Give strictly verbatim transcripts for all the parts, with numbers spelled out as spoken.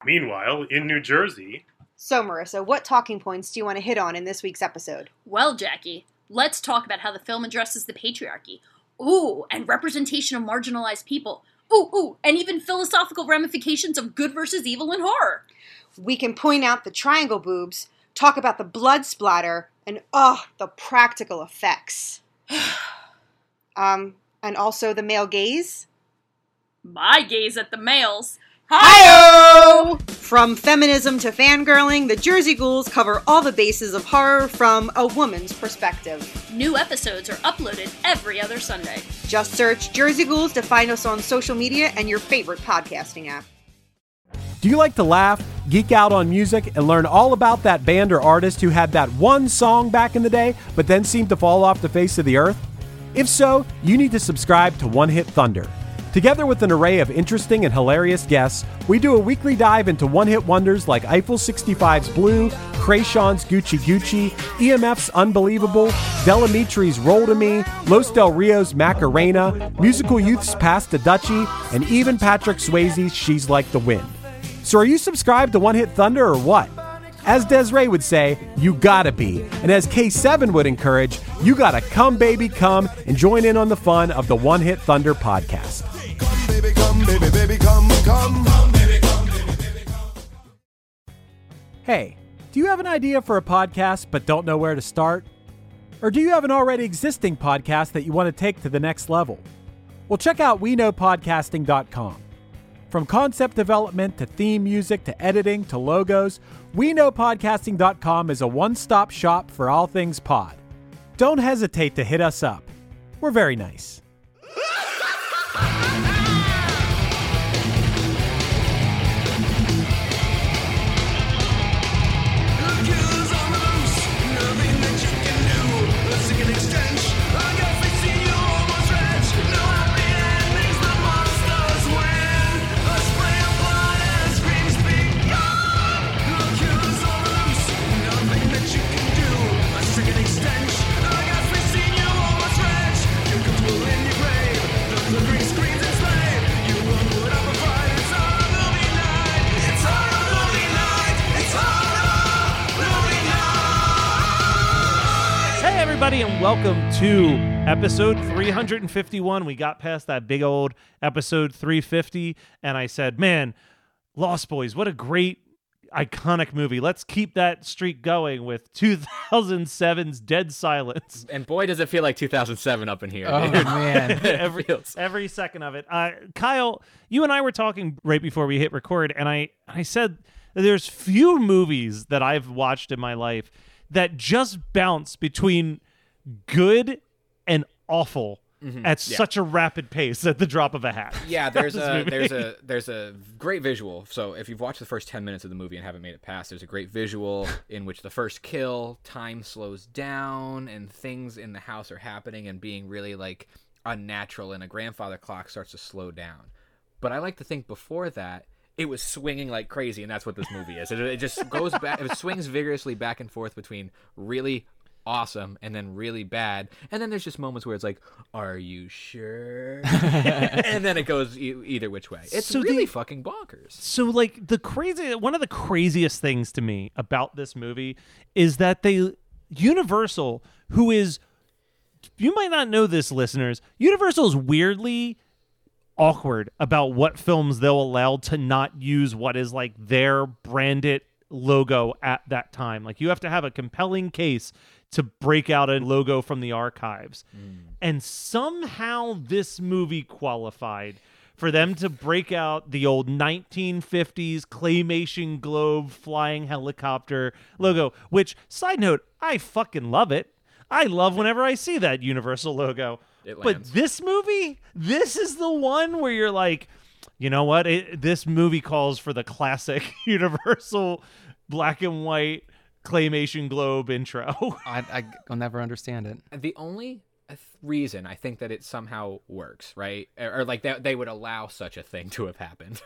Meanwhile, in New Jersey... So, Marissa, what talking points do you want to hit on in this week's episode? Well, Jackie, let's talk about how the film addresses the patriarchy. Ooh, and representation of marginalized people. Ooh, ooh, and even philosophical ramifications of good versus evil in horror. We can point out the triangle boobs, talk about the blood splatter, and, oh, the practical effects. um, and also the male gaze? My gaze at the males. Hi-yo! From feminism to fangirling, the Jersey Ghouls cover all the bases of horror from a woman's perspective. New episodes are uploaded every other Sunday. Just search Jersey Ghouls to find us on social media and your favorite podcasting app. Do you like to laugh, geek out on music, and learn all about that band or artist who had that one song back in the day, but then seemed to fall off the face of the earth? If so, you need to subscribe to One Hit Thunder. Together with an array of interesting and hilarious guests, we do a weekly dive into one-hit wonders like Eiffel sixty-five's Blue, Krayshawn's Gucci Gucci, E M F's Unbelievable, Delamitri's Roll to Me, Los Del Rio's Macarena, Musical Youth's Pass the Dutchie, and even Patrick Swayze's She's Like the Wind. So are you subscribed to One Hit Thunder or what? As Desiree would say, you gotta be. And as K seven would encourage, you gotta come baby come and join in on the fun of the One Hit Thunder podcast. Come, baby, come, baby, baby, come, come. Come, baby, come, baby, baby, come. Hey, do you have an idea for a podcast but don't know where to start? Or do you have an already existing podcast that you want to take to the next level? Well, check out we know podcasting dot com. From concept development to theme music to editing to logos, we know podcasting dot com is a one-stop shop for all things pod. Don't hesitate to hit us up. We're very nice. Everybody, and welcome to episode three fifty-one. We got past that big old episode three fifty, and I said, man, Lost Boys, what a great, iconic movie. Let's keep that streak going with two thousand seven's Dead Silence. And boy, does it feel like two thousand seven up in here. Oh, dude. man. every, every second of it. Uh, Kyle, you and I were talking right before we hit record, and I, I said that there's few movies that I've watched in my life that just bounce between good and awful mm-hmm. at yeah. such a rapid pace at the drop of a hat. Yeah, there's a movie. there's a there's a great visual. So if you've watched the first ten minutes of the movie and haven't made it past, there's a great visual in which the first kill, time slows down, and things in the house are happening and being really like unnatural, and a grandfather clock starts to slow down. But I like to think before that, it was swinging like crazy, and that's what this movie is. It, it just goes back, it swings vigorously back and forth between really awesome and then really bad, and then there's just moments where it's like, are you sure? And then it goes e- either which way. It's so really the, fucking bonkers. So like the crazy one of the craziest things to me about this movie is that they Universal, who is, you might not know this, listeners, Universal is weirdly awkward about what films they'll allow to not use what is like their branded logo at that time. Like you have to have a compelling case to break out a logo from the archives. Mm. And somehow this movie qualified for them to break out the old nineteen fifties claymation globe flying helicopter logo, which, side note, I fucking love it. I love whenever I see that Universal logo. It but this movie, this is the one where you're like, you know what? It, this movie calls for the classic Universal black and white claymation globe intro. I, I, I'll never understand it. The only reason I think that it somehow works, right? Or, or like that they would allow such a thing to have happened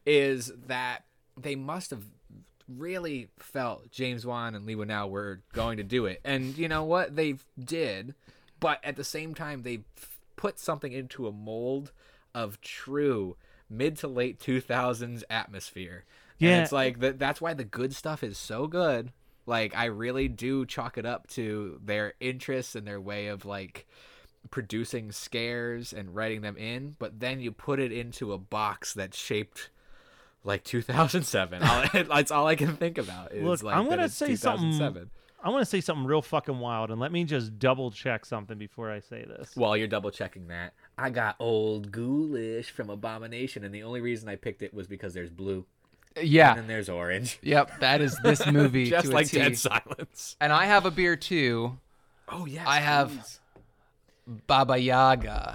is that they must have really felt James Wan and Leigh Whannell were going to do it. And you know what? They did. But at the same time, they put something into a mold of true mid to late two thousands atmosphere Yeah. And it's like that. That's why the good stuff is so good. Like I really do chalk it up to their interests and their way of like producing scares and writing them in. But then you put it into a box that's shaped like two thousand seven. All, that's all I can think about. Is Look, like I'm that gonna it's say something. two thousand seven. I want to say something real fucking wild, and let me just double check something before I say this. While you're double checking that, I got Old Ghoulish from Abomination, and the only reason I picked it was because there's blue Yeah. and then there's orange. Yep. That is this movie. Just to like a T. Dead Silence. And I have a beer too. Oh yes, I have please. Baba Yaga.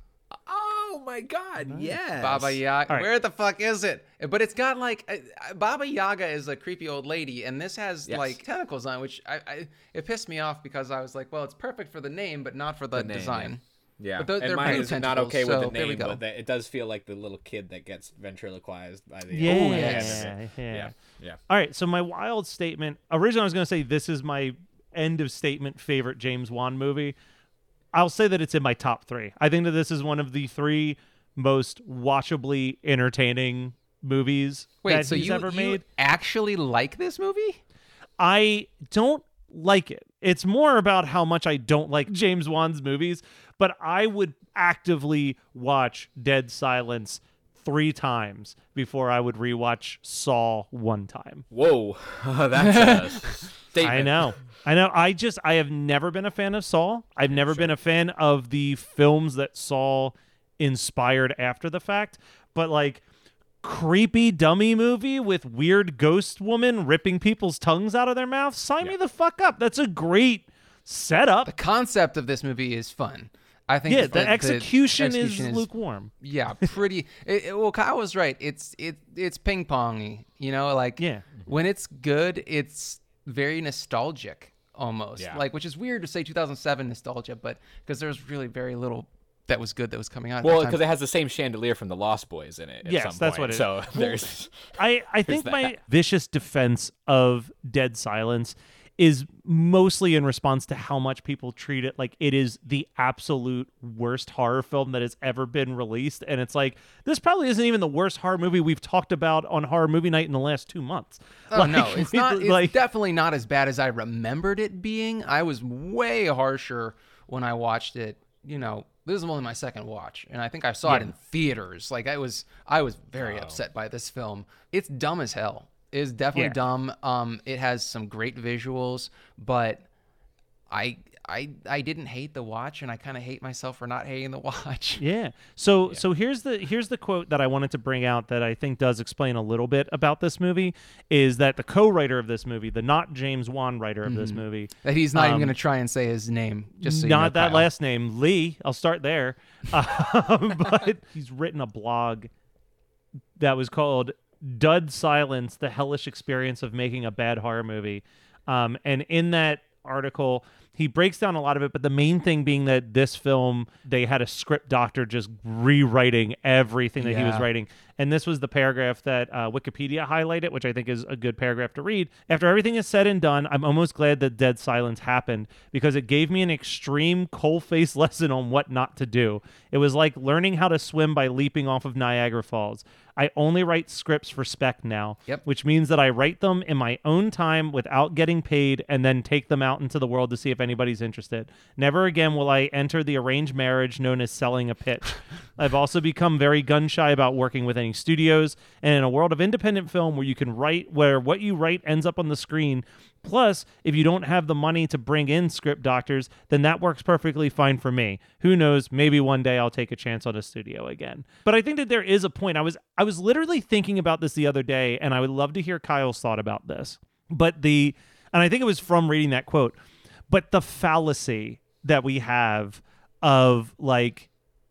Oh my God, yes. Baba Yaga. All right. Where the fuck is it? But it's got like uh, Baba Yaga is a creepy old lady, and this has Yes. like tentacles on, it, which I, I it pissed me off because I was like, well, it's perfect for the name, but not for the, The name, design. Yeah, But those- and they're mine blue is not tentacles, okay with so the there we name, go. but that, it does feel like the little kid that gets ventriloquized by the. Yeah, Oh, yeah, yes. yeah, yeah, yeah. All right, so my wild statement. Originally, I was going to say this is my end of statement favorite James Wan movie. I'll say that it's in my top three. I think that this is one of the three most watchably entertaining movies Wait, that so he's you, ever you made. actually like this movie? I don't like it. It's more about how much I don't like James Wan's movies, but I would actively watch Dead Silence three times before I would rewatch Saw one time. Whoa, that's a statement. I know. I know. I just, I have never been a fan of Saw. I've never been a fan of the films that Saw inspired after the fact. But like, creepy dummy movie with weird ghost woman ripping people's tongues out of their mouths, sign me the fuck up. That's a great setup. The concept of this movie is fun. I think Yeah, the, the execution, execution is, lukewarm. Yeah, pretty. it, it- well, Kyle was right. It's it it's ping pongy. You know, like Yeah. when it's good, it's very nostalgic almost. Yeah. Like, which is weird to say two thousand seven nostalgia, but because there's really very little that was good that was coming out. At Well, that time. because it has the same chandelier from the Lost Boys in it. At Yes, some that's point. what it is. So there's. I, I think that. my vicious defense of Dead Silence is mostly in response to how much people treat it like it is the absolute worst horror film that has ever been released. And it's like, this probably isn't even the worst horror movie we've talked about on Horror Movie Night in the last two months. Oh Like, no, it's we- not. It's like, definitely not as bad as I remembered it being. I was way harsher when I watched it. You know, this is only my second watch, and I think I saw it Yeah. in theaters. Like I was, I was very upset by this film. It's dumb as hell. It's definitely Yeah. dumb. Um, it has some great visuals, but I, I, I didn't hate the watch, and I kind of hate myself for not hating the watch. Yeah. So so here's the here's the quote that I wanted to bring out that I think does explain a little bit about this movie, is that the co-writer of this movie, the not James Wan writer of this movie, That he's not even Um, going to try and say his name. Just so you not know, that Kyle. last name, Lee. I'll start there. Um, but he's written a blog that was called Dead Silence, The Hellish Experience of Making a Bad Horror Movie. Um, and in that article, he breaks down a lot of it, but the main thing being that this film, they had a script doctor just rewriting everything that he was Yeah. writing. And this was the paragraph that uh, Wikipedia highlighted, which I think is a good paragraph to read. After everything is said and done, I'm almost glad that Dead Silence happened because it gave me an extreme cold-faced lesson on what not to do. It was like learning how to swim by leaping off of Niagara Falls. I only write scripts for spec now, Yep. which means that I write them in my own time without getting paid and then take them out into the world to see if anybody's interested. Never again will I enter the arranged marriage known as selling a pitch. I've also become very gun-shy about working with any studios, and in a world of independent film where you can write, where what you write ends up on the screen. Plus, if you don't have the money to bring in script doctors, then that works perfectly fine for me. Who knows? Maybe one day I'll take a chance on a studio again. But I think that there is a point. I was I was literally thinking about this the other day, and I would love to hear Kyle's thought about this. But the, and I think it was from reading that quote, but the fallacy that we have of like,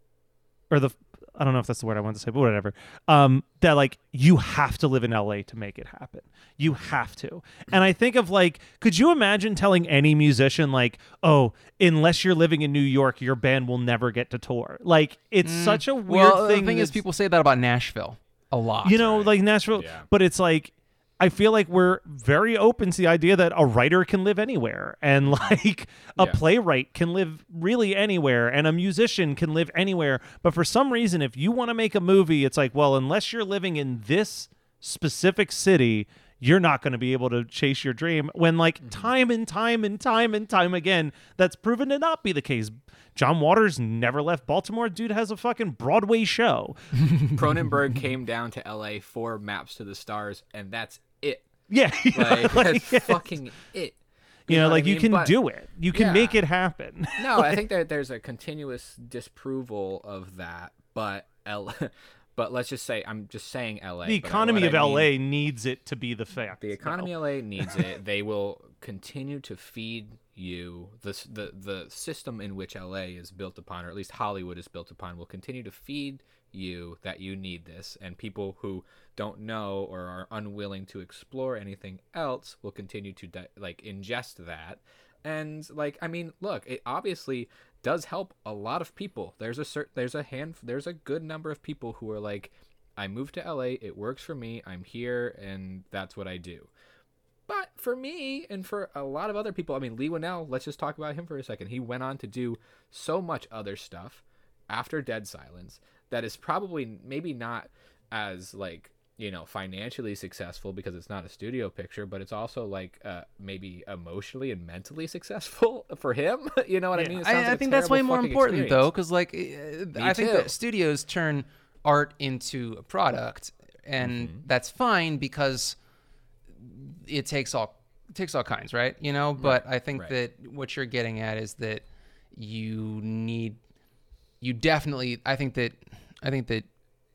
or the, I don't know if that's the word I want to say, but whatever. Um, that like you have to live in L A to make it happen. You have to. And I think of like, could you imagine telling any musician like, oh, unless you're living in New York, your band will never get to tour? Like, it's such a weird Well, thing. the thing is, that's- people say that about Nashville a lot. you know, like Nashville, Yeah. but it's like, I feel like we're very open to the idea that a writer can live anywhere, and like a Yeah. playwright can live really anywhere, and a musician can live anywhere. But for some reason, if you want to make a movie, it's like, well, unless you're living in this specific city, you're not going to be able to chase your dream. When like Mm-hmm. time and time and time and time again, that's proven to not be the case. John Waters never left Baltimore. Dude has a fucking Broadway show. Cronenberg came down to L A for Maps to the Stars, and that's it. Yeah. Like, Like, that's fucking it. you know, what like I you mean? can But- do it. You can yeah. make it happen. No, I think that there's a continuous disapproval of that, but L. But let's just say I'm just saying L A. The but economy what of I L A mean- needs it to be the fact. The economy though. of L A needs it. They will continue to feed you the s- the the system in which L A is built upon, or at least Hollywood is built upon, will continue to feed you that you need this, and people who don't know or are unwilling to explore anything else will continue to di- like ingest that. And like, I mean, look, it obviously does help a lot of people. There's a cert- there's a hand there's a good number of people who are like, I moved to L A, it works for me, I'm here, and that's what I do. But for me and for a lot of other people, I mean, Lee Winnell, let's just talk about him for a second. He went on to do so much other stuff after Dead Silence that is probably maybe not as like, you know, financially successful because it's not a studio picture, but it's also like uh, maybe emotionally and mentally successful for him. You know what I mean? It sounds I, like I a think that's way terrible more fucking important experience. though, because like uh, I think too. that studios turn art into a product, and Mm-hmm. that's fine because it takes all it takes all kinds, right? You know, but I think right. that what you're getting at is that you need you definitely. I think that I think that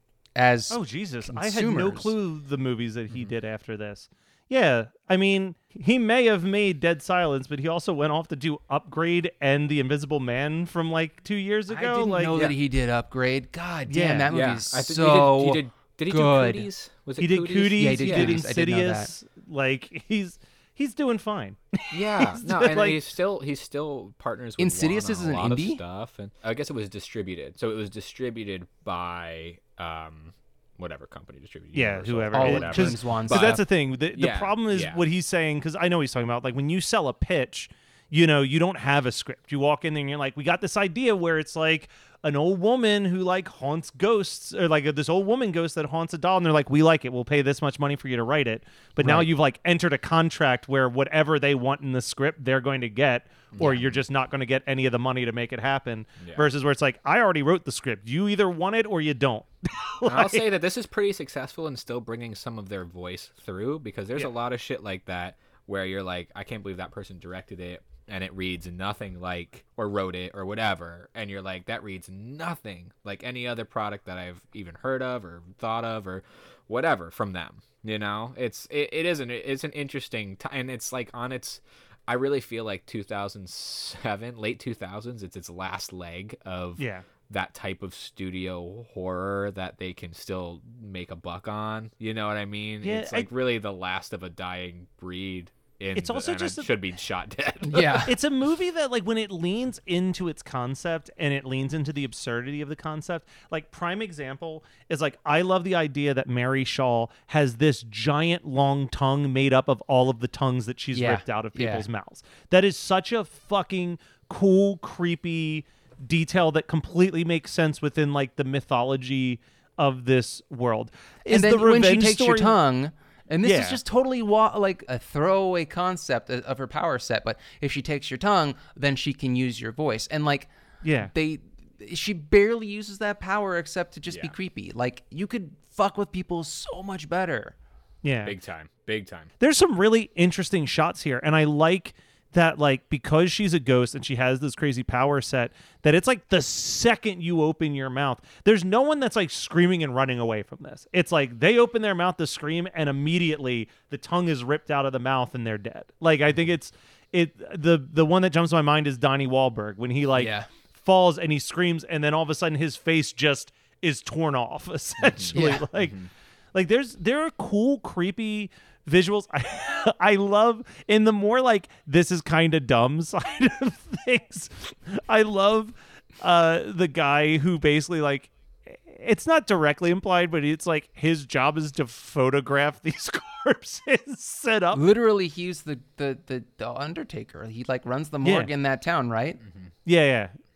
as Oh Jesus! I had no consumers- clue the movies that Mm-hmm. he did after this. Yeah, I mean, he may have made Dead Silence, but he also went off to do Upgrade and The Invisible Man from like two years ago. I didn't like, know that he did Upgrade. God damn, Yeah. that movie Yeah, is I think so he did, he did, did he good. do Cooties? Was it he did Cooties? Cooties. Yeah, he he did, did Cooties. I did know Insidious. Like he's he's doing fine. Yeah, no, and like- he's still he's still partners with Insidious Juan is on a an lot indie? of stuff, and I guess it was distributed. So it was distributed by um whatever company distributed. Yeah, Universal whoever. All or It- of whatever. James Wan's So stuff. that's the thing. The, the Yeah, problem is yeah. what he's saying, because I know he's talking about, like, when you sell a pitch, you know, you don't have a script. You walk in there and you're like, we got this idea where it's like an old woman who, like, haunts ghosts, or like this old woman ghost that haunts a doll. And they're like, we like it. We'll pay this much money for you to write it. But now Right. you've, like, entered a contract where whatever they want in the script, they're going to get, or you're just not going to get any of the money to make it happen. Yeah. Versus where it's like, I already wrote the script. You either want it or you don't. And I'll say that this is pretty successful in still bringing some of their voice through, because there's Yeah. a lot of shit like that where you're like, I can't believe that person directed it and it reads nothing like, or wrote it or whatever, and you're like, that reads nothing like any other product that I've even heard of or thought of or whatever from them. You know, it's it, it isn't it's an interesting time, and it's like on its. I really feel like two thousand seven, late two thousands, it's its last leg of Yeah. that type of studio horror that they can still make a buck on. You know what I mean? Yeah, it's like I- really the last of a dying breed. In It's the- also and just it a- should be shot dead. Yeah. It's a movie that, like, when it leans into its concept and it leans into the absurdity of the concept, like, prime example is, like, I love the idea that Mary Shaw has this giant long tongue made up of all of the tongues that she's Yeah, ripped out of yeah. people's mouths. That is such a fucking cool, creepy detail that completely makes sense within, like, the mythology of this world. Is and then the when she revenge takes your story- tongue, and this Yeah. is just totally wa- like a throwaway concept of, of her power set, but if she takes your tongue, then she can use your voice. And like, Yeah. they, she barely uses that power except to just be Yeah. creepy. Like, you could fuck with people so much better. Yeah. Big time. Big time. There's some really interesting shots here, and I like that, like, because she's a ghost and she has this crazy power set, that it's like the second you open your mouth, there's no one that's like screaming and running away from this. It's like they open their mouth to scream and immediately the tongue is ripped out of the mouth and they're dead. Like, I think it's it the the one that jumps to my mind is Donnie Wahlberg when he like Yeah. falls and he screams and then all of a sudden his face just is torn off essentially. Yeah. Like like there's there are cool creepy visuals. I, I love in the more like this is kind of dumb side of things. I love uh the guy who basically like it's not directly implied, but it's like his job is to photograph these corpses set up. Literally, he's the, the, the, the Undertaker. He like runs the morgue Yeah. in that town, right? Yeah, yeah.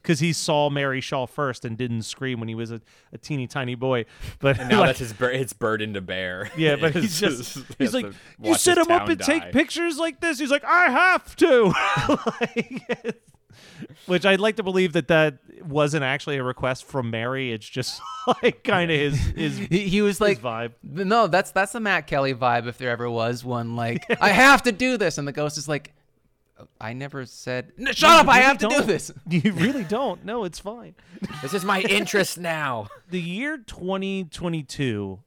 because he saw Mary Shaw first and didn't scream when he was a, a teeny tiny boy. But And now like, that's his bur- his burden to bear. yeah, but It's he's just he he's has like, to you watch set his him up town and die." take pictures like this. He's like, I have to. Like, it's- which I'd like to believe that that wasn't actually a request from Mary. It's just like kind of his his He, he was like, vibe. no, that's that's the Matt Kelly vibe if there ever was one. Like, I have to do this, and the ghost is like, I never said. No, shut No, up! you I really have to do don't. this. You really don't. No, it's fine. This is my interest now. The year twenty twenty-two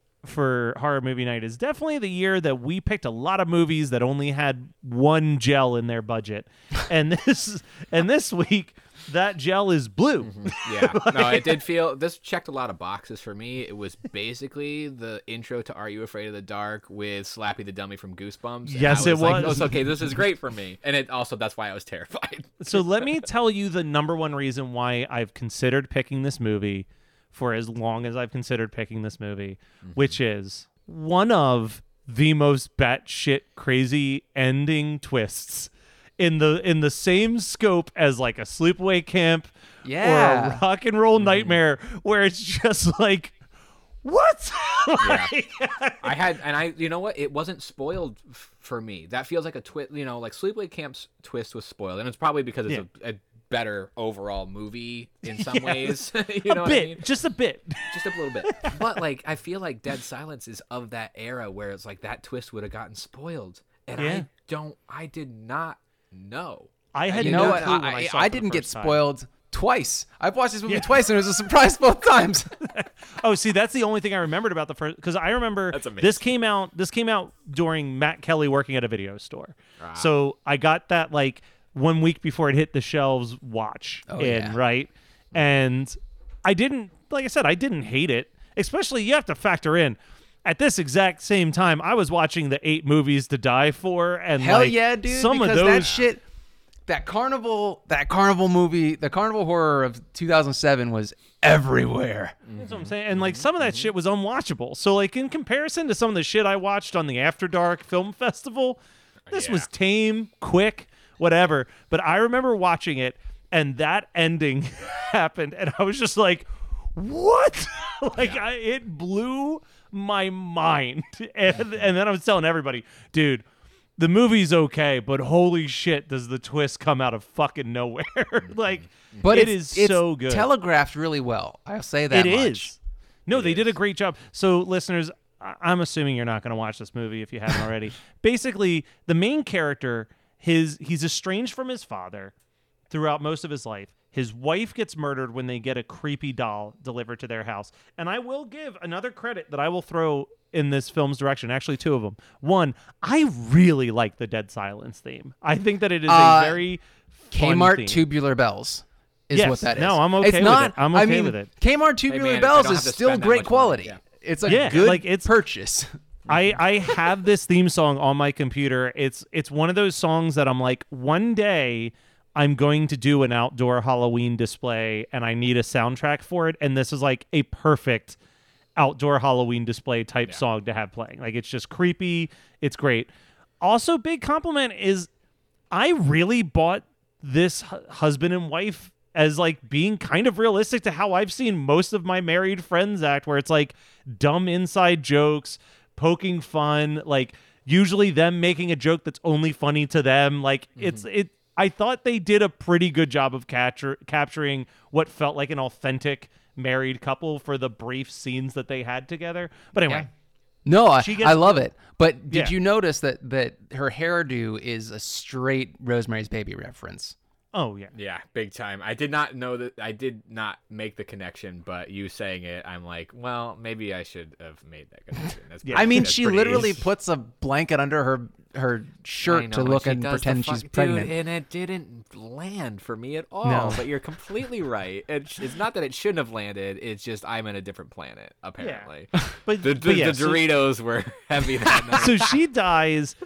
for Horror Movie Night is definitely the year that we picked a lot of movies that only had one gel in their budget. And this and this week that gel is blue. Yeah, no, it did feel. This checked a lot of boxes for me. It was basically the intro to Are You Afraid of the Dark with Slappy the Dummy from Goosebumps. And Yes, I it was. Like, was. oh, okay, this is great for me, and it also that's why I was terrified. So let me tell you the number one reason why I've considered picking this movie for as long as I've considered picking this movie, which is one of the most batshit crazy ending twists in the in the same scope as like a sleepaway camp or Yeah. a rock and roll nightmare, where it's just like, what? Yeah. Like, I had, and I, you know what? It wasn't spoiled f- for me. That feels like a twist. You know, like Sleepaway Camp's twist was spoiled, and it's probably because it's a, a better overall movie in some ways. you know a what bit, I mean? just a bit. Just a little bit. But like, I feel like Dead Silence is of that era where it's like that twist would have gotten spoiled, and Yeah. I don't. I did not know. I had You no know what? clue when I, I, saw I it for the didn't get first time. spoiled twice. I've watched this movie Yeah. twice, and it was a surprise both times. Oh, see, that's the only thing I remembered about the first, because I remember That's amazing. this came out. This came out during Matt Kelly working at a video store, so I got that like one week before it hit the shelves. Watch Oh, in yeah. right, and I didn't. Like I said, I didn't hate it. Especially, you have to factor in. At this exact same time, I was watching the eight movies to die for, and Hell like, yeah, dude! some because of that those shit, that carnival, that carnival movie, the carnival horror of two thousand seven was everywhere. That's what I'm saying. And like some of that shit was unwatchable. So like in comparison to some of the shit I watched on the After Dark Film Festival, this was tame, quick, whatever. But I remember watching it and that ending happened and I was just like, what? like I, it blew my mind. And, and then I was telling everybody, dude, the movie's okay, but holy shit, does the twist come out of fucking nowhere? like, But it it's, is it's so good. telegraphed really well. I'll say that It much. is. No, they did a great job. So, listeners, I- I'm assuming you're not going to watch this movie if you haven't already. Basically, the main character, his he's estranged from his father throughout most of his life. His wife gets murdered when they get a creepy doll delivered to their house. And I will give another credit that I will throw in this film's direction. Actually, two of them. One, I really like the Dead Silence theme. I think that it is Uh, a very fun Kmart theme. Tubular Bells is Yes. what that is. No, I'm okay it's with not, it. I'm I okay mean, with it. Kmart Tubular man, if I Bells don't is have to still spend that great much money, quality. yeah. It's a Yeah, good like, it's- purchase. I, I have this theme song on my computer. It's it's one of those songs that I'm like, one day I'm going to do an outdoor Halloween display and I need a soundtrack for it. And this is like a perfect outdoor Halloween display type song to have playing. Like it's just creepy. It's great. Also, big compliment is I really bought this hu- husband and wife as like being kind of realistic to how I've seen most of my married friends act, where it's like dumb inside jokes, poking fun, like usually them making a joke that's only funny to them. Like it's it. I thought they did a pretty good job of capture, capturing what felt like an authentic married couple for the brief scenes that they had together. But anyway, No, I, She gets- I love it. But did Yeah. you notice that that her hairdo is a straight Rosemary's Baby reference? oh yeah. Yeah, big time. I did not know that. I did not make the connection, but you saying it, I'm like, well, maybe I should have made that connection. That's Yeah. pretty- I mean, that's she pretty literally easy. puts a blanket under her her I shirt know, to and look she and does the pretend fuck- she's dude, pregnant. and it didn't land for me at all. No. But you're completely right. It's, it's not that it shouldn't have landed. It's just I'm in a different planet, apparently. But, The, but the, yeah, the so- Doritos were heavy that night. so she dies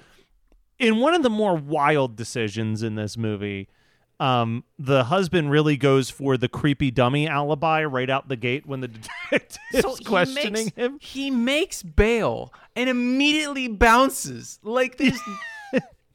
in one of the more wild decisions in this movie. Um, the husband really goes for the creepy dummy alibi right out the gate when the detective's So he questioning makes, him. He makes bail and immediately bounces. Like there's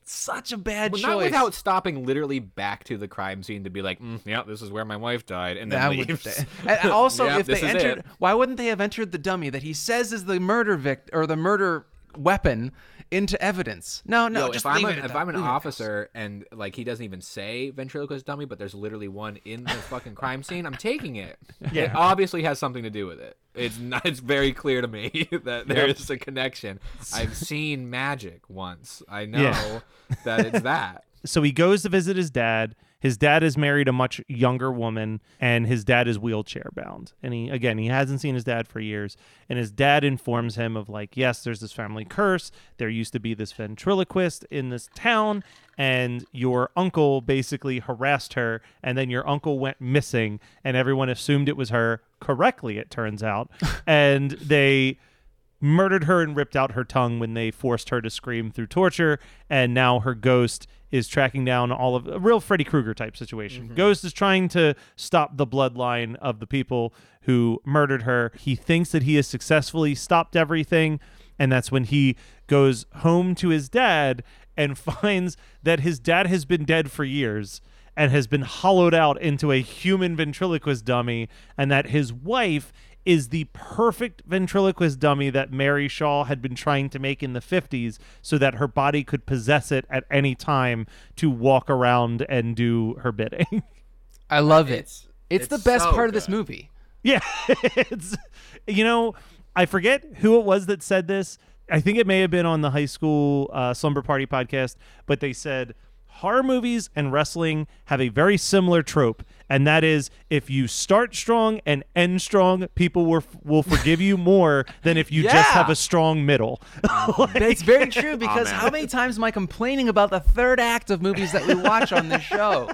such a bad Well, choice. not without stopping literally back to the crime scene to be like, mm, yeah, this is where my wife died, and then That would- leaves. and also, Yeah, if they this is entered, it. why wouldn't they have entered the dummy that he says is the murder vict or the murder weapon into evidence? No, no. Yo, just if I'm leave an, it at if that. I'm an Leave it at officer and like he doesn't even say ventriloquist dummy, but there's literally one in the fucking crime scene, I'm taking it. Yeah. It obviously has something to do with it. It's not, it's very clear to me that there is a connection. I've seen magic once. I know Yeah. that it's that. So he goes to visit his dad. His dad has married a much younger woman, and his dad is wheelchair bound. And he, again, he hasn't seen his dad for years. And his dad informs him of like, yes, there's this family curse. There used to be this ventriloquist in this town, and your uncle basically harassed her, and then your uncle went missing, and everyone assumed it was her. Correctly, it turns out. And they murdered her and ripped out her tongue when they forced her to scream through torture, and now her ghost is tracking down all of a real Freddy Krueger type situation. Mm-hmm. Ghost is trying to stop the bloodline of the people who murdered her. He thinks that he has successfully stopped everything, and that's when he goes home to his dad and finds that his dad has been dead for years and has been hollowed out into a human ventriloquist dummy, and that his wife is the perfect ventriloquist dummy that Mary Shaw had been trying to make in the fifties so that her body could possess it at any time to walk around and do her bidding. I love it. It's- It's, the it's best so part of this good. movie. Yeah. It's, you know, I forget who it was that said this. I think it may have been on the High School uh, Slumber Party podcast, but they said horror movies and wrestling have a very similar trope, and that is if you start strong and end strong, people will, will forgive you more than if you just Yeah. have a strong middle. Like- That's very true because man. how many times am I complaining about the third act of movies that we watch on this show?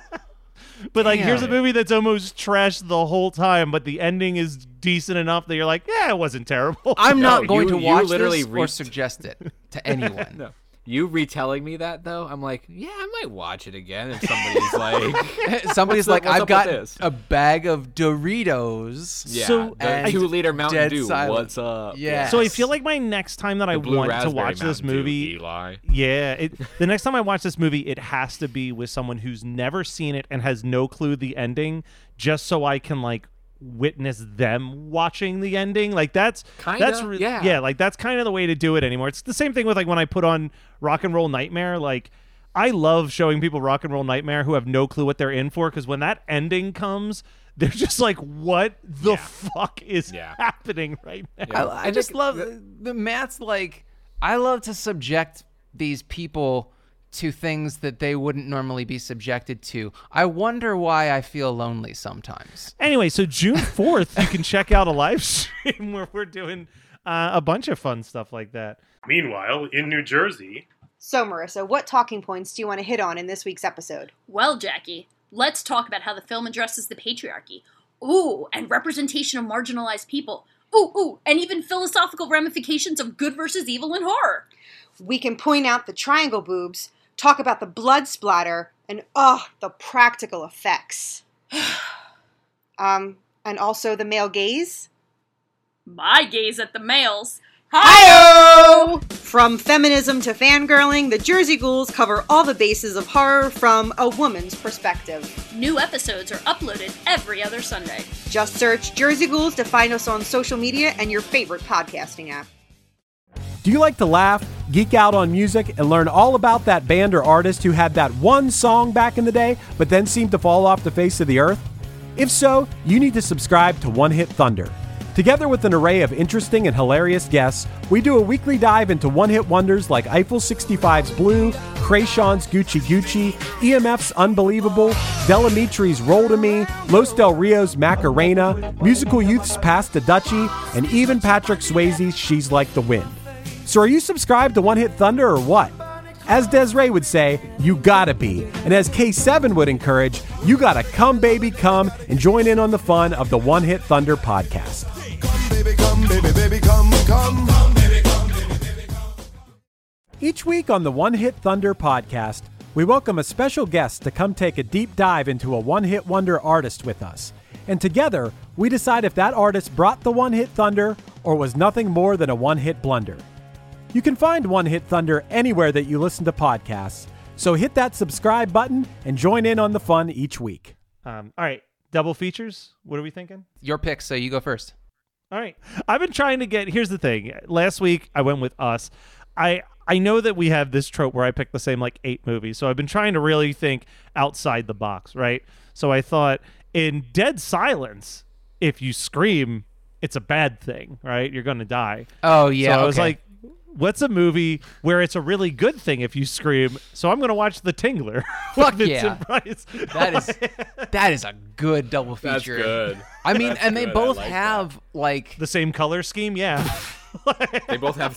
But like, here's a Damn. movie that's almost trashed the whole time, but the ending is decent enough that you're like, yeah, it wasn't terrible. I'm No, not going you- to you watch literally this or reached- suggest it to anyone. No. You retelling me that though, I'm like, yeah, I might watch it again if somebody's like, Somebody's What's like, up- what's I've up got with this?" a bag of Doritos. yeah, So, the and two liter Mountain dead Dew. silent. What's up? Yeah. So I feel like my next time that I The blue want to raspberry watch this Mountain Dew, movie, Eli. yeah, it, the next time I watch this movie, it has to be with someone who's never seen it and has no clue the ending, just so I can like witness them watching the ending. Like that's Kinda, that's re- yeah. yeah, like that's kind of the way to do it anymore. It's the same thing with like when I put on Rock and Roll Nightmare. Like I love showing people Rock and Roll Nightmare who have no clue what they're in for, because when that ending comes, they're just like, what the Yeah. fuck is Yeah. happening right now? Yeah. I, I I just think love the- the Matt's like, I love to subject these people to things that they wouldn't normally be subjected to. I wonder why I feel lonely sometimes. Anyway, so June fourth, you can check out a live stream where we're doing uh, a bunch of fun stuff like that. Meanwhile, in New Jersey, So, Marissa, what talking points do you want to hit on in this week's episode? Well, Jackie, let's talk about how the film addresses the patriarchy. Ooh, and representation of marginalized people. Ooh, ooh, and even philosophical ramifications of good versus evil in horror. We can point out the triangle boobs, talk about the blood splatter, and oh, the practical effects. um, and also the male gaze. My gaze at the males. Hi-yo! From feminism to fangirling, the Jersey Ghouls cover all the bases of horror from a woman's perspective. New episodes are uploaded every other Sunday. Just search Jersey Ghouls to find us on social media and your favorite podcasting app. Do you like to laugh, geek out on music, and learn all about that band or artist who had that one song back in the day, but then seemed to fall off the face of the earth? If so, you need to subscribe to One Hit Thunder. Together with an array of interesting and hilarious guests, we do a weekly dive into one-hit wonders like Eiffel sixty-five's Blue, Krayshawn's Gucci Gucci, E M F's Unbelievable, Delamitri's Roll to Me, Los Del Rio's Macarena, Musical Youth's Pass to Dutchie, and even Patrick Swayze's She's Like the Wind. So are you subscribed to One Hit Thunder or what? As Desiree would say, you gotta be. And as K seven would encourage, you gotta come baby come and join in on the fun of the One Hit Thunder podcast. Come, baby, come, baby, baby, come, come. Come, baby, come, baby, baby, come. Each week on the One Hit Thunder podcast, we welcome a special guest to come take a deep dive into a one-hit wonder artist with us. And together, we decide if that artist brought the one-hit thunder or was nothing more than a one-hit blunder. You can find One Hit Thunder anywhere that you listen to podcasts, So hit that subscribe button and join in on the fun each week. Um, all right, double features. What are we thinking? Your pick, so you go first. All right. I've been trying to get, here's the thing. Last week I went with Us. I I know that we have this trope where I pick the same like eight movies. So I've been trying to really think outside the box, right? So I thought in Dead Silence, if you scream, it's a bad thing, right? You're going to die. Oh, yeah. So I was okay. like, what's a movie where it's a really good thing if you scream? So I'm going to watch The Tingler. Fuck with yeah. Vincent Price. That is that is a good double That's feature. good. I mean, That's and they good. I both like have like The same color scheme, yeah. They both have.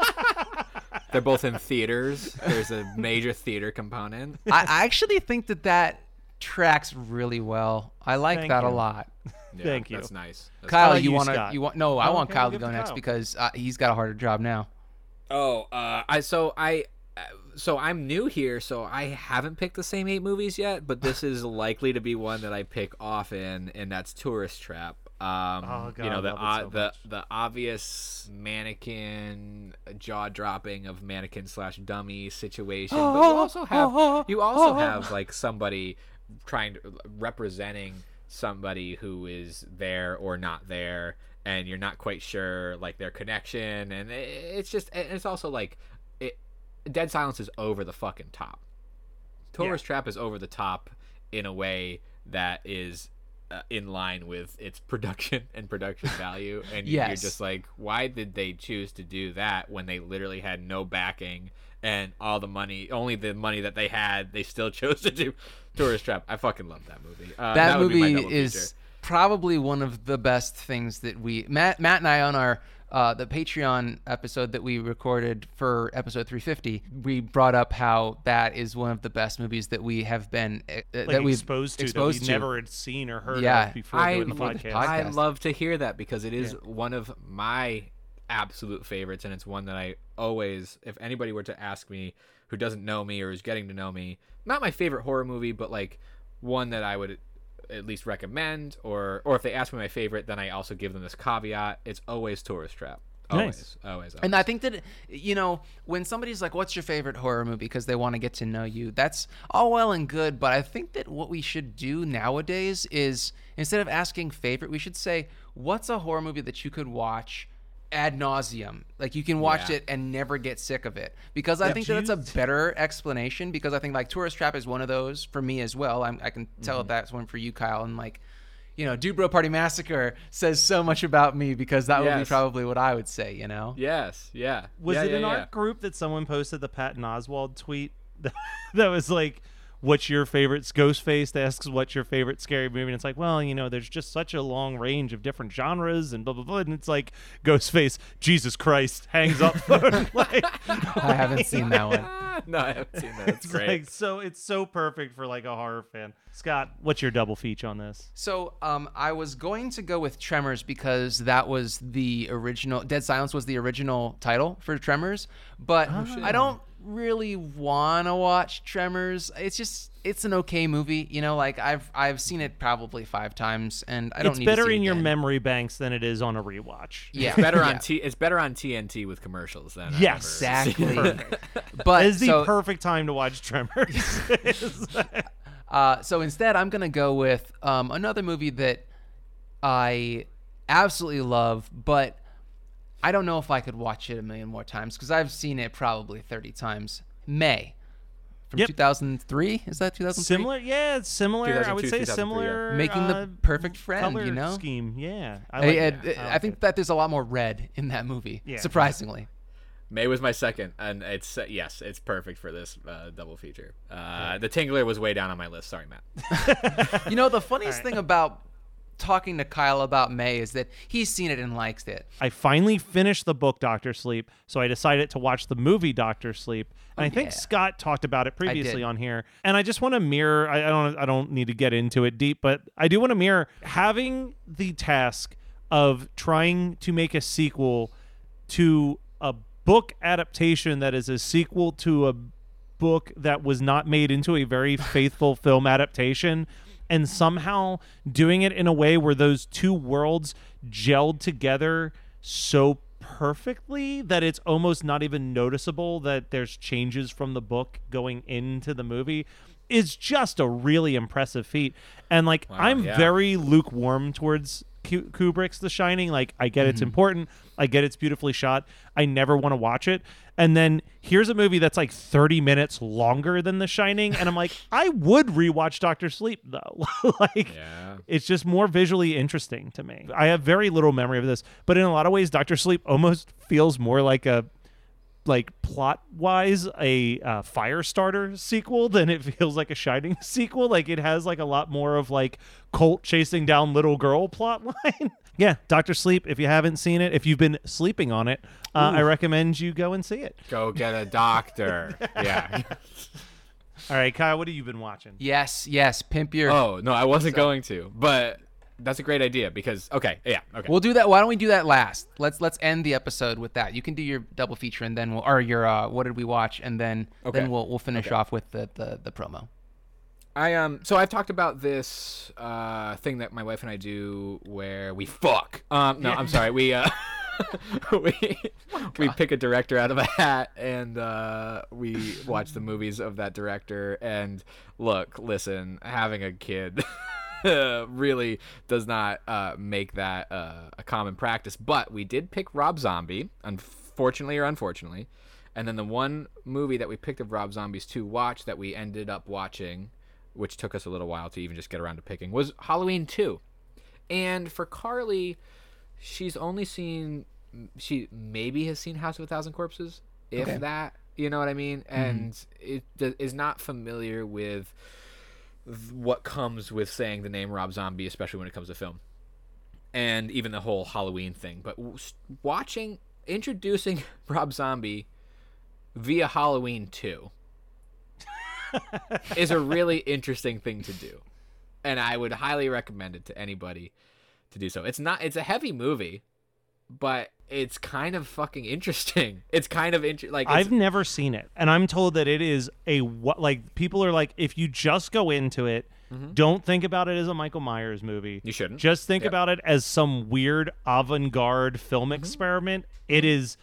They're both in theaters. There's a major theater component. I, I actually think that that tracks really well. I like Thank that you. a lot. Yeah, Thank you. That's nice. That's Kyle, like you you, want to Scott. you want no, I Oh, want okay, Kyle we'll to give go it to next Kyle. because uh, he's got a harder job now. Oh, uh, I so I uh, so I'm new here, so I haven't picked the same eight movies yet, but this is likely to be one that I pick often, and that's Tourist Trap. Um, Oh, God, you know I the love it uh, so the much. the obvious mannequin jaw dropping of mannequin slash dummy situation, but you also have you also have like somebody trying to representing somebody who is there or not there, and you're not quite sure like their connection, and it, it's just and it's also like it Dead Silence is over the fucking top. Tourist Trap is over the top in a way that is uh, in line with its production and production value, and you're Yes. just like, why did they choose to do that when they literally had no backing and all the money, only the money that they had, they still chose to do Tourist Trap. I fucking love that movie. Uh, that, would be my movie double is feature. probably one of the best things that we Matt Matt and I on our uh, the Patreon episode that we recorded for episode three fifty, we brought up how that is one of the best movies that we have been uh, Like that we've exposed to exposed that we to. never had seen or heard Yeah. of before I, doing the before the podcast. podcast. I love to hear that because it is one of my absolute favorites, and it's one that I always, if anybody were to ask me who doesn't know me or is getting to know me, not my favorite horror movie, but like one that I would at least recommend, or or if they ask me my favorite, then I also give them this caveat: it's always Tourist Trap. Always, Nice. always, always. And I think that, you know, when somebody's like, what's your favorite horror movie? Because they want to get to know you, that's all well and good. But I think that what we should do nowadays is instead of asking favorite, we should say, what's a horror movie that you could watch ad nauseum? Like you can watch Yeah. it and never get sick of it. Because I think that that's a better explanation. Because I think like Tourist Trap is one of those for me as well. I'm, I can tell if that's one for you, Kyle. And like, you know, Dude Bro Party Massacre says so much about me because that would be Yes. probably what I would say, you know? yes, yeah. Was yeah, it yeah, in yeah. our group that someone posted the Patton Oswald tweet that, that was like, what's your favorite Ghostface asks what's your favorite scary movie, and it's like, well, you know, there's just such a long range of different genres and blah blah blah, and it's like Ghostface, Jesus Christ, hangs up phone. Like, I haven't seen that one. no, I haven't seen that. It's it's great. like so it's so perfect for like a horror fan. Scott, what's your double feature on this? So um, I was going to go with Tremors because that was the original. Dead Silence was the original title for Tremors, but I don't really want to watch Tremors. It's just it's an okay movie, you know. Like I've I've seen it probably five times, and I don't It's need better to see it in your again. memory banks than it is on a rewatch. Yeah, It's better yeah. on T. It's better on T N T with commercials than I've Yes, ever seen. Exactly. But It's the so, perfect time to watch Tremors. Uh, so instead, I'm gonna go with um, another movie that I absolutely love, but I don't know if I could watch it a million more times because I've seen it probably thirty times. May from Yep. two thousand three. Is that two thousand three? Similar, yeah, it's similar. I would say two thousand two, two thousand three, similar. Making the uh, perfect friend, color you know? scheme. Yeah, I, I, like I- that. I like think it. that there's a lot more red in that movie. Yeah. Surprisingly. May was my second, and it's uh, yes, it's perfect for this uh, double feature. Uh, The Tingler was way down on my list. Sorry, Matt. You know, the funniest thing about talking to Kyle about May is that he's seen it and likes it. I finally finished the book Doctor Sleep, so I decided to watch the movie Doctor Sleep. And I think yeah. Scott talked about it previously did. on here. And I just want to mirror. I, I don't. I don't need to get into it deep, but I do want to mirror having the task of trying to make a sequel to a book adaptation that is a sequel to a book that was not made into a very faithful film adaptation, and somehow doing it in a way where those two worlds gelled together so perfectly that it's almost not even noticeable that there's changes from the book going into the movie is just a really impressive feat. And like, Wow, I'm yeah. very lukewarm towards Ku- Kubrick's The Shining. Like, I get it's important. I get it's beautifully shot. I never want to watch it. And then here's a movie that's like thirty minutes longer than The Shining. And I'm like, I would rewatch Doctor Sleep though. like, Yeah. it's just more visually interesting to me. I have very little memory of this, but in a lot of ways, Doctor Sleep almost feels more like a, like plot wise, a uh, Firestarter sequel than it feels like a Shining sequel. Like, it has like a lot more of like cult chasing down little girl plot line. Yeah, Doctor Sleep. If you haven't seen it, if you've been sleeping on it, uh, I recommend you go and see it. Go get a doctor. yeah. All right, Kyle, what have you been watching? Yes, yes, pimp your. Oh no, I wasn't going to, but that's a great idea because okay, yeah, okay. We'll do that. Why don't we do that last? Let's let's end the episode with that. You can do your double feature and then we'll, or your uh, what did we watch, and then Okay. then we'll we'll finish Okay. off with the, the the promo. I um so I've talked about this uh thing that my wife and I do where we fuck. Um no, I'm sorry. We uh we we pick a director out of a hat and uh we watch the movies of that director. And look, listen, having a kid really does not uh make that uh, a common practice, but we did pick Rob Zombie, unfortunately or unfortunately. And then the one movie that we picked of Rob Zombie's to watch that we ended up watching, which took us a little while to even just get around to picking, was Halloween two. And for Carly, she's only seen, she maybe has seen House of a Thousand Corpses, if Okay. that, you know what I mean? And it d- is not familiar with th- what comes with saying the name Rob Zombie, especially when it comes to film. And even the whole Halloween thing. But w- s- watching, introducing Rob Zombie via Halloween two is a really interesting thing to do, and I would highly recommend it to anybody to do so. It's not it's a heavy movie, but it's kind of fucking interesting. It's kind of inter- like it's, I've never seen it, and I'm told that it is a what like people are like, if you just go into it, don't think about it as a Michael Myers movie. You shouldn't. Just think Yep. about it as some weird avant-garde film experiment. It is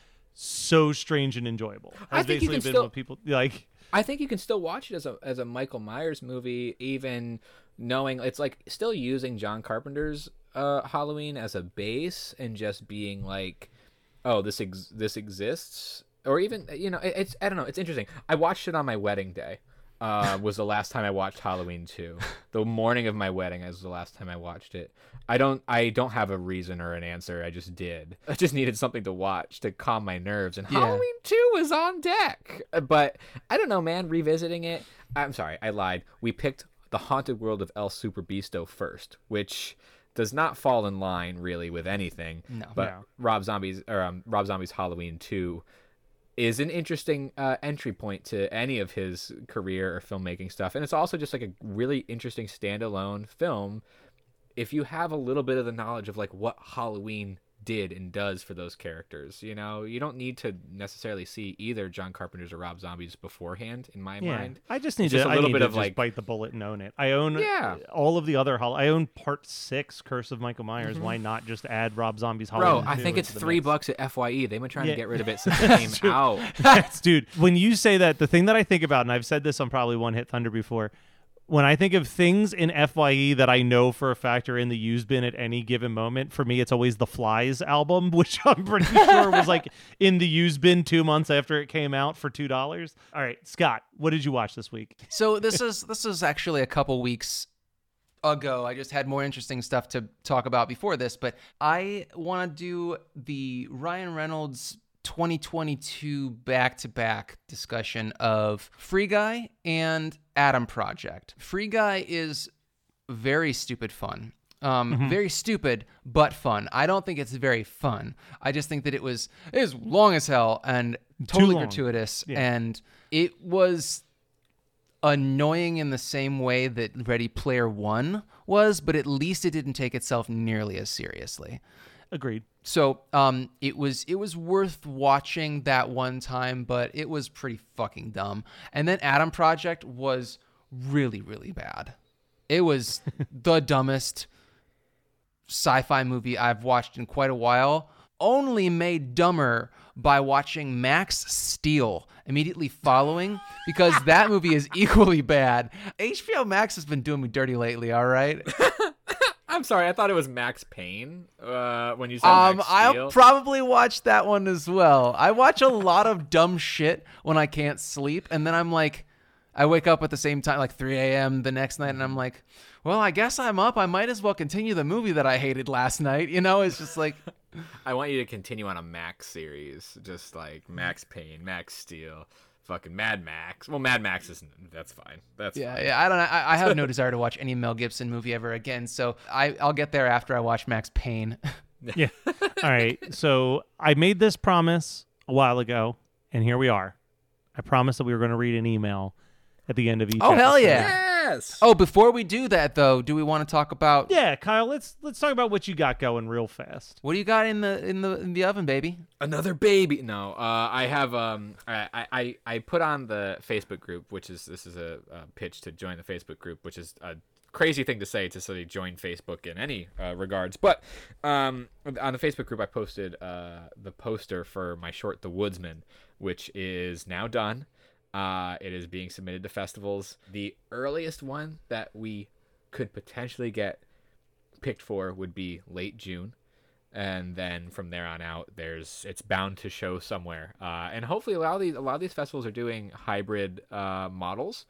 so strange and enjoyable. I Has think you basically can been still- what people like. I think you can still watch it as a as a Michael Myers movie, even knowing it's like still using John Carpenter's uh, Halloween as a base and just being like, oh, this ex- this exists, or even you know, it, it's I don't know, it's interesting. I watched it on my wedding day. Uh, was the last time I watched Halloween two. The morning of my wedding was the last time I watched it. I don't I don't have a reason or an answer. I just did. I just needed something to watch to calm my nerves, and Yeah. Halloween two was on deck. Uh, But I don't know, man. Revisiting it, I'm sorry, I lied. We picked The Haunted World of El Super Bisto first, which does not fall in line really with anything. No. But No. Rob Zombie's or um, Rob Zombie's Halloween two is an interesting uh, entry point to any of his career or filmmaking stuff. And it's also just like a really interesting standalone film if you have a little bit of the knowledge of like what Halloween did and does for those characters. You know, you don't need to necessarily see either John Carpenter's or Rob Zombie's beforehand, in my Yeah, mind. I just need It's to just a I little need bit to of, just like- bite the bullet and own it. I own Yeah. all of the other Hall. I own Part Six, Curse of Michael Myers. Why not just add Rob Zombie's Bro, Halloween? I two think it's into the three mix? bucks at F Y E. They've been trying Yeah. to get rid of it since it came true. out. Yes, dude. When you say that, the thing that I think about, and I've said this on probably One Hit Thunder before, when I think of things in F Y E that I know for a fact are in the used bin at any given moment, for me, it's always the Flies album, which I'm pretty sure was like in the used bin two months after it came out for two dollars. All right, Scott, what did you watch this week? So this is this is actually a couple weeks ago. I just had more interesting stuff to talk about before this, but I want to do the Ryan Reynolds twenty twenty-two back-to-back discussion of Free Guy and Adam Project. Free Guy is very stupid fun. Um, Very stupid, but fun. I don't think it's very fun. I just think that it was it was long as hell and totally long. gratuitous, Yeah. and it was annoying in the same way that Ready Player One was, but at least it didn't take itself nearly as seriously. Agreed. So um, it was it was worth watching that one time, but it was pretty fucking dumb. And then Adam Project was really, really bad. It was the dumbest sci-fi movie I've watched in quite a while. only made dumber by watching Max Steel immediately following, because that movie is equally bad. H B O Max has been doing me dirty lately, all right? I'm sorry, I thought it was Max Payne uh, when you said Um, Max I'll Steel. probably watch that one as well. I watch a lot of dumb shit when I can't sleep, and then I'm like, I wake up at the same time, like three a.m. the next night, and I'm like, well, I guess I'm up. I might as well continue the movie that I hated last night. You know, it's just like... I want you to continue on a Max series, just like Max Payne, Max Steel, fucking Mad Max. Well, Mad Max isn't. That's fine. That's Yeah, fine. yeah. I don't. I, I have no desire to watch any Mel Gibson movie ever again. So I, I'll get there after I watch Max Payne. Yeah. All right. So I made this promise a while ago, and here we are. I promised that we were going to read an email at the end of each Oh, hell episode. yeah. Yes. Oh, before we do that though, do we want to talk about Yeah, Kyle, let's let's talk about what you got going real fast. what do you got in the in the in the oven, baby? Another baby. No, uh, I have. Um, I, I I put on the Facebook group, which is this is a, a pitch to join the Facebook group, which is a crazy thing to say to say join Facebook in any uh, regards. But um, on the Facebook group, I posted uh, the poster for my short, The Woodsman, which is now done. Uh, it is being submitted to festivals. The earliest one that we could potentially get picked for would be late June. And then from there on out, there's it's bound to show somewhere. Uh, and hopefully a lot of these a lot of these festivals are doing hybrid uh, models.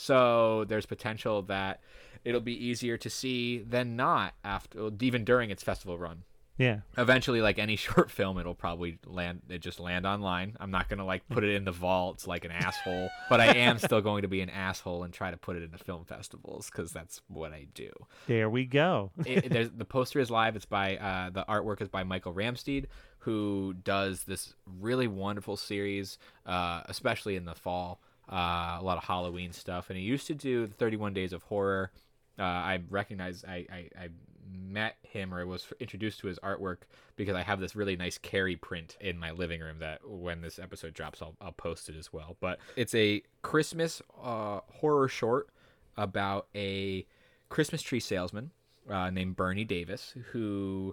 So there's potential that it'll be easier to see than not after even during its festival run. Yeah. Eventually, like any short film, it'll probably land. It just land online. I'm not gonna like put it in the vaults like an asshole, but I am still going to be an asshole and try to put it into film festivals because that's what I do. There we go. it, there's, the poster is live. It's by uh, the artwork is by Michael Ramsteed, who does this really wonderful series, uh, especially in the fall. Uh, a lot of Halloween stuff, and he used to do the thirty-one Days of Horror. Uh, I recognize I, I, I met him or was introduced to his artwork because I have this really nice Carrie print in my living room that when this episode drops, I'll, I'll post it as well. But it's a Christmas uh, horror short about a Christmas tree salesman uh, named Bernie Davis, who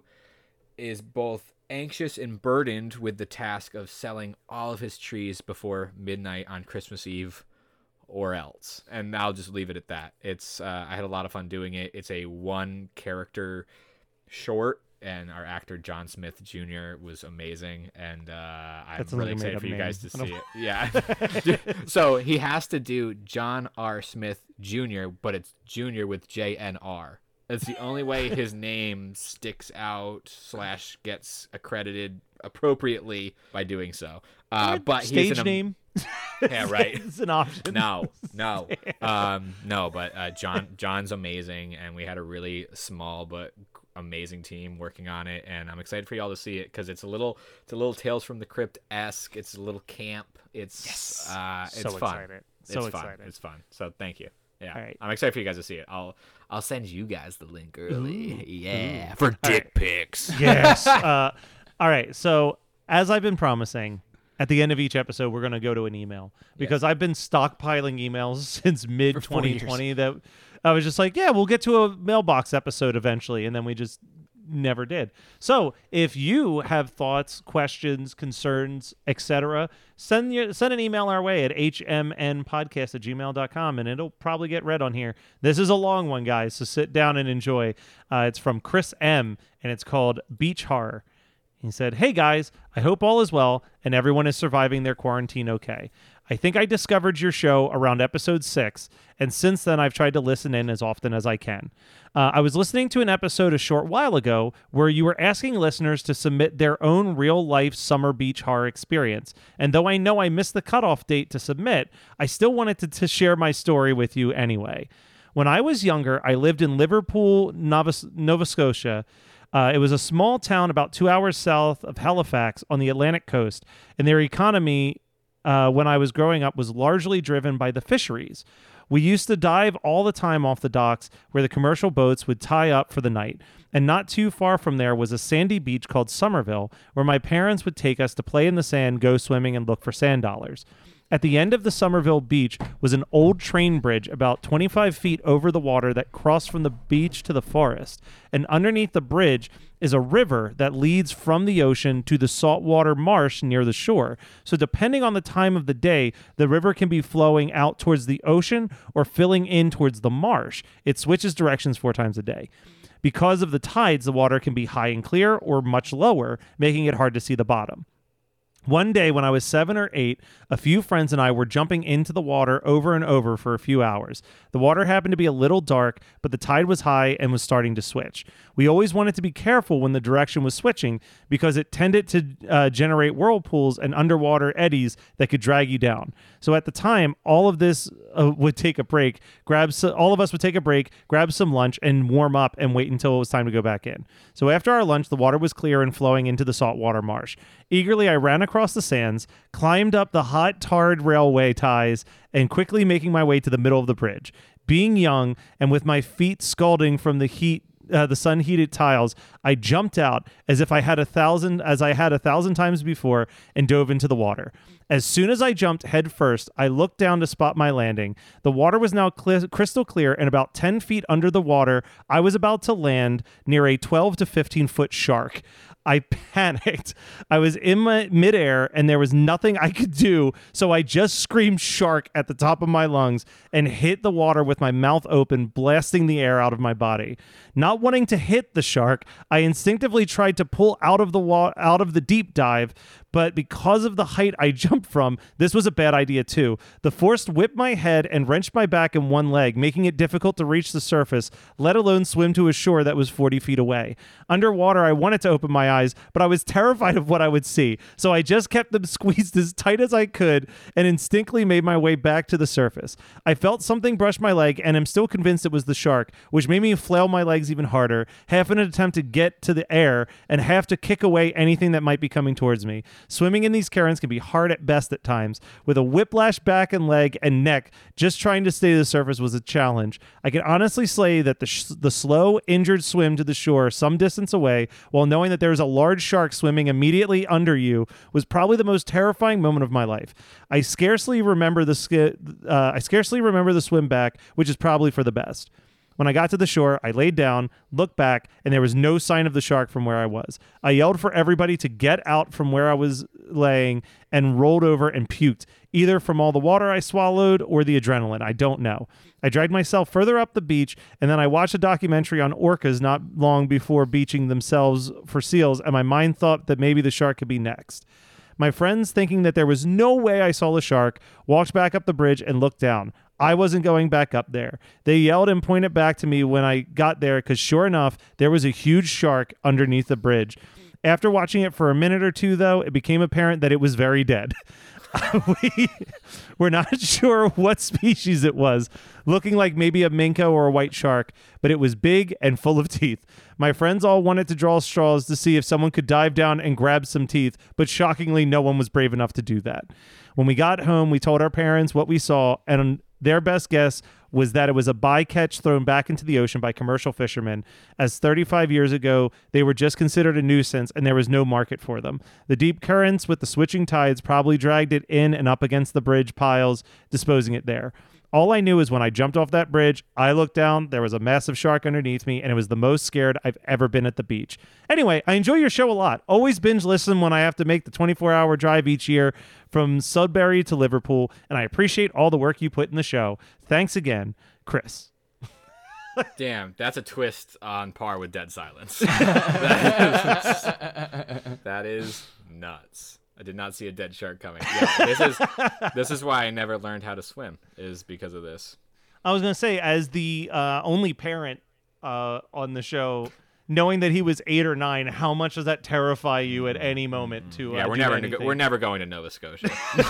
is both anxious and burdened with the task of selling all of his trees before midnight on Christmas Eve or else. And I'll just leave it at that. It's uh, I had a lot of fun doing it. It's a one character short, and our actor John Smith Junior was amazing, and uh, I'm really like a excited made-up for you name. guys to I don't- see it. Yeah. So he has to do John R. Smith Junior, but it's Junior with J N R. It's the only way his name sticks out slash gets accredited appropriately by doing so. Uh, but Stage he's an, name. Yeah, right. It's an option. No, no, um, no. But uh, John, John's amazing, and we had a really small but amazing team working on it, and I'm excited for y'all to see it because it's a little, it's a little Tales from the Crypt esque. It's a little camp. It's Yes. uh, it's So fun. excited. So it's excited. fun. It's fun. So thank you. Yeah, All right. I'm excited for you guys to see it. I'll, I'll send you guys the link early. Yeah, for All dick right. pics. Yes. uh, all right. So, as I've been promising, at the end of each episode, we're going to go to an email because I've been stockpiling emails since mid twenty twenty that I was just like, yeah, we'll get to a mailbox episode eventually. And then we just never did. So if you have thoughts, questions, concerns, et cetera, send your, send an email our way at h m n podcast at gmail dot com, and it'll probably get read on here. This is a long one, guys, so sit down and enjoy. Uh, it's from Chris M, and it's called Beach Horror. He said, "Hey guys, I hope all is well and everyone is surviving their quarantine okay. I think I discovered your show around episode six, and since then I've tried to listen in as often as I can. Uh, I was listening to an episode a short while ago where you were asking listeners to submit their own real-life summer beach horror experience, and though I know I missed the cutoff date to submit, I still wanted to, to share my story with you anyway. When I was younger, I lived in Liverpool, Nova, Nova Scotia. Uh, it was a small town about two hours south of Halifax on the Atlantic coast, and their economy uh, when I was growing up was largely driven by the fisheries. We used to dive all the time off the docks where the commercial boats would tie up for the night, and not too far from there was a sandy beach called Somerville where my parents would take us to play in the sand, go swimming, and look for sand dollars. At the end of the Somerville beach was an old train bridge about twenty-five feet over the water that crossed from the beach to the forest. And underneath the bridge is a river that leads from the ocean to the saltwater marsh near the shore. So depending on the time of the day, the river can be flowing out towards the ocean or filling in towards the marsh. It switches directions four times a day. Because of the tides, the water can be high and clear or much lower, making it hard to see the bottom. One day when I was seven or eight, a few friends and I were jumping into the water over and over for a few hours. The water happened to be a little dark, but the tide was high and was starting to switch. We always wanted to be careful when the direction was switching because it tended to uh, generate whirlpools and underwater eddies that could drag you down. So at the time, all of this uh, would take a break, grab so- all of us would take a break, grab some lunch, and warm up and wait until it was time to go back in. So after our lunch, the water was clear and flowing into the saltwater marsh. Eagerly, I ran across the sands, climbed up the hot, tarred railway ties, and quickly making my way to the middle of the bridge. Being young and with my feet scalding from the heat, uh, the sun-heated tiles, I jumped out as if I had a thousand, as I had a thousand times before, and dove into the water. As soon as I jumped head first, I looked down to spot my landing. The water was now cl- crystal clear, and about ten feet under the water, I was about to land near a twelve to fifteen foot shark. I panicked. I was in my midair and there was nothing I could do, so I just screamed shark at the top of my lungs and hit the water with my mouth open, blasting the air out of my body. Not wanting to hit the shark, I instinctively tried to pull out of the wa- out of the deep dive, but because of the height I jumped from, this was a bad idea too. The force whipped my head and wrenched my back and one leg, making it difficult to reach the surface, let alone swim to a shore that was forty feet away. Underwater, I wanted to open my eyes, but I was terrified of what I would see, so I just kept them squeezed as tight as I could and instinctively made my way back to the surface. I felt something brush my leg and am still convinced it was the shark, which made me flail my legs even harder, half in an attempt to get to the air and half to kick away anything that might be coming towards me. Swimming in these currents can be hard at best at times. With a whiplash back and leg and neck, just trying to stay to the surface was a challenge. I can honestly say that the, sh- the slow, injured swim to the shore some distance away, while knowing that there was a large shark swimming immediately under you, was probably the most terrifying moment of my life. I scarcely remember the sk- uh, I scarcely remember the swim back, which is probably for the best. When I got to the shore, I laid down, looked back, and there was no sign of the shark from where I was. I yelled for everybody to get out from where I was laying and rolled over and puked, either from all the water I swallowed or the adrenaline. I don't know. I dragged myself further up the beach, and then I watched a documentary on orcas not long before beaching themselves for seals, and my mind thought that maybe the shark could be next. My friends, thinking that there was no way I saw the shark, walked back up the bridge and looked down. I wasn't going back up there. They yelled and pointed back to me when I got there because sure enough, there was a huge shark underneath the bridge. After watching it for a minute or two, though, it became apparent that it was very dead. we were not sure what species it was, looking like maybe a minke or a white shark, but it was big and full of teeth. My friends all wanted to draw straws to see if someone could dive down and grab some teeth, but shockingly, no one was brave enough to do that. When we got home, we told our parents what we saw, and their best guess was that it was a bycatch thrown back into the ocean by commercial fishermen, as thirty-five years ago, they were just considered a nuisance and there was no market for them. The deep currents with the switching tides probably dragged it in and up against the bridge piles, disposing it there. All I knew is when I jumped off that bridge, I looked down, there was a massive shark underneath me, and it was the most scared I've ever been at the beach. Anyway, I enjoy your show a lot. Always binge listen when I have to make the twenty-four hour drive each year from Sudbury to Liverpool, and I appreciate all the work you put in the show. Thanks again, Chris. Damn, that's a twist on par with Dead Silence. that, is, that is nuts. I did not see a dead shark coming. Yeah, this is this is why I never learned how to swim, is because of this. I was going to say, as the uh, only parent uh, on the show, knowing that he was eight or nine, how much does that terrify you at any moment to uh, Yeah, we're do never anything? we're never going to Nova Scotia.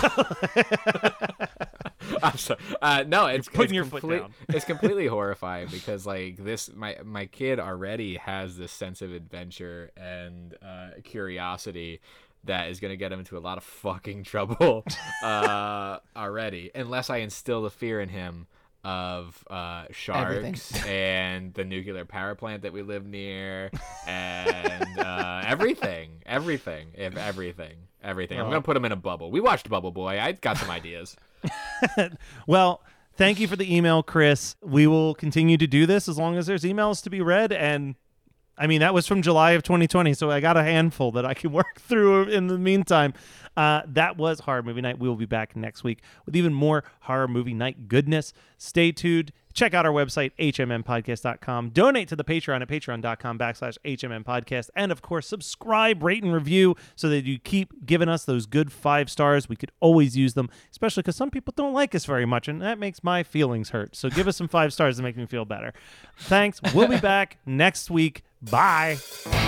I'm sorry. Uh, no, it's You're putting it's your foot complete- down. It's completely horrifying because like this, my my kid already has this sense of adventure and uh, curiosity that is going to get him into a lot of fucking trouble uh, already, unless I instill the fear in him of uh, sharks Everything. and the nuclear power plant that we live near and uh, everything, everything, if everything. everything. I'm Oh. gonna put him in a bubble. We watched Bubble Boy. I got some ideas. Well, thank you for the email, Chris. We will continue to do this as long as there's emails to be read. And I mean, that was from July of twenty twenty, so I got a handful that I can work through in the meantime. Uh, that was Horror Movie Night. We will be back next week with even more Horror Movie Night goodness. Stay tuned. Check out our website, h m m podcast dot com. Donate to the Patreon at patreon.com backslash HMMpodcast. And, of course, subscribe, rate, and review so that you keep giving us those good five stars. We could always use them, especially because some people don't like us very much, and that makes my feelings hurt. So give us some five stars to make me feel better. Thanks. We'll be back next week. Bye.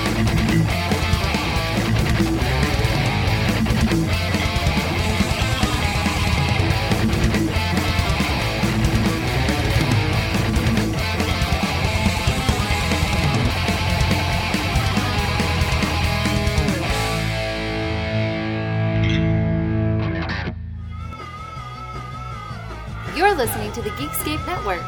You're listening to the Geekscape Network.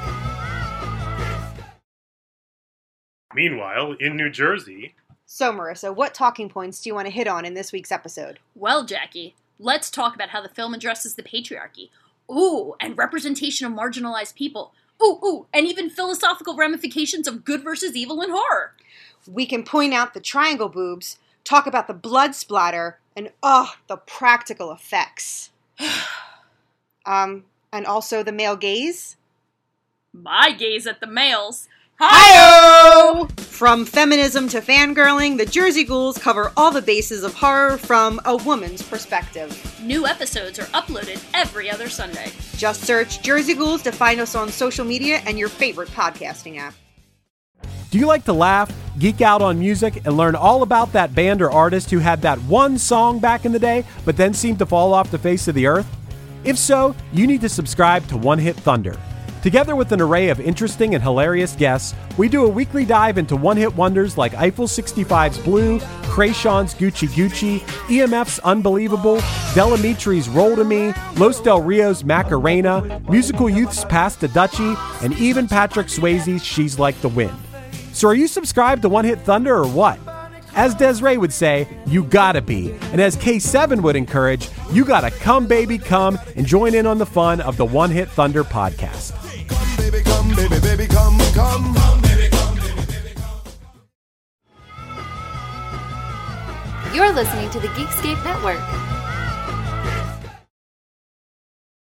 Meanwhile, in New Jersey, So, Marissa, what talking points do you want to hit on in this week's episode? Well, Jackie, let's talk about how the film addresses the patriarchy. Ooh, and representation of marginalized people. Ooh, ooh, and even philosophical ramifications of good versus evil in horror. We can point out the triangle boobs, talk about the blood splatter, and oh, the practical effects. um, and also the male gaze. My gaze at the males. Hi-oh! From feminism to fangirling, the Jersey Ghouls cover all the bases of horror from a woman's perspective. New episodes are uploaded every other Sunday. Just search Jersey Ghouls to find us on social media and your favorite podcasting app. Do you like to laugh, geek out on music, and learn all about that band or artist who had that one song back in the day, but then seemed to fall off the face of the earth? If so, you need to subscribe to One Hit Thunder. Together with an array of interesting and hilarious guests, we do a weekly dive into one-hit wonders like Eiffel sixty-five's Blue, Krayshawn's Gucci Gucci, E M F's Unbelievable, Delamitri's Roll to Me, Los Del Rio's Macarena, Musical Youth's Pass the Dutchie, and even Patrick Swayze's She's Like the Wind. So are you subscribed to One Hit Thunder or what? As Desiree would say, you gotta be. And as K seven would encourage, you gotta come baby come and join in on the fun of the One Hit Thunder podcast. Come, baby, come, baby, baby, come, come. Come, baby, come, baby, baby, come. You're listening to the Geekscape Network.